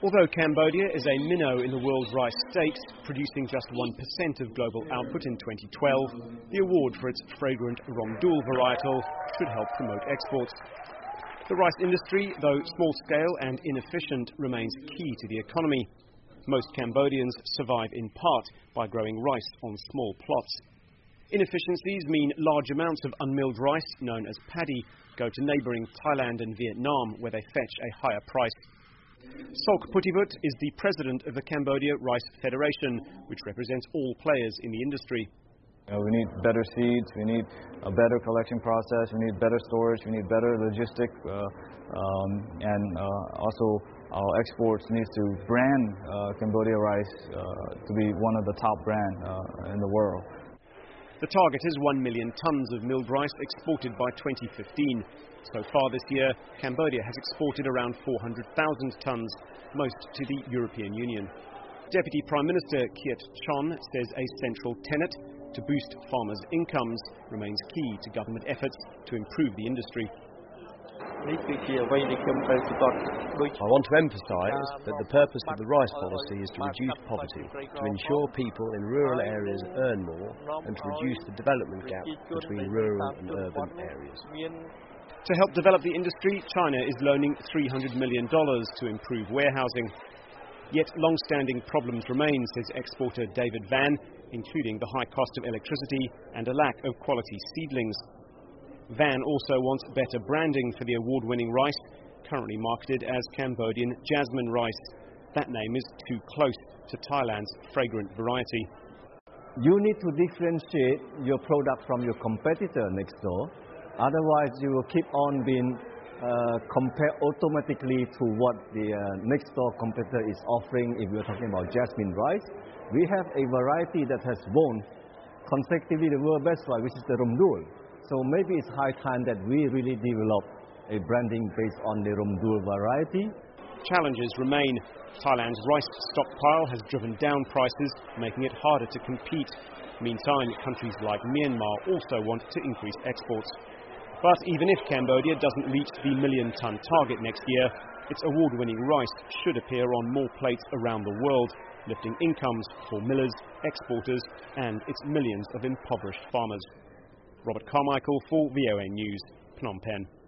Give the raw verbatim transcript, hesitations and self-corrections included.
Although Cambodia is a minnow in the world rice stakes, producing just one percent of global output in twenty twelve, the award for its fragrant Romdul varietal should help promote exports. The rice industry, though small-scale and inefficient, remains key to the economy. Most Cambodians survive in part by growing rice on small plots. Inefficiencies mean large amounts of unmilled rice, known as paddy, go to neighbouring Thailand and Vietnam, where they fetch a higher price. Sok Putivut is the president of the Cambodia Rice Federation, which represents all players in the industry. Uh, we need better seeds, we need a better collection process, we need better storage, we need better logistics, uh, um, and uh, also our exports needs to brand uh, Cambodia rice uh, to be one of the top brands uh, in the world. The target is one million tonnes of milled rice exported by twenty fifteen. So far this year, Cambodia has exported around four hundred thousand tonnes, most to the European Union. Deputy Prime Minister Khiet Chon says a central tenet to boost farmers' incomes remains key to government efforts to improve the industry. I want to emphasise that the purpose of the rice policy is to reduce poverty, to ensure people in rural areas earn more, and to reduce the development gap between rural and urban areas. To help develop the industry, China is loaning three hundred million dollars to improve warehousing. Yet long-standing problems remain, says exporter David Van, including the high cost of electricity and a lack of quality seedlings. Van also wants better branding for the award-winning rice, currently marketed as Cambodian jasmine rice. That name is too close to Thailand's fragrant variety. You need to differentiate your product from your competitor next door. Otherwise, you will keep on being uh, compared automatically to what the uh, next door competitor is offering. If you're talking about jasmine rice, we have a variety that has won consecutively the world best rice, which is the Romdul. So maybe it's high time that we really develop a branding based on the Romdul variety. Challenges remain. Thailand's rice stockpile has driven down prices, making it harder to compete. Meantime, countries like Myanmar also want to increase exports. But even if Cambodia doesn't reach the million-tonne target next year, its award-winning rice should appear on more plates around the world, lifting incomes for millers, exporters, and its millions of impoverished farmers. Robert Carmichael for V O A News, Phnom Penh.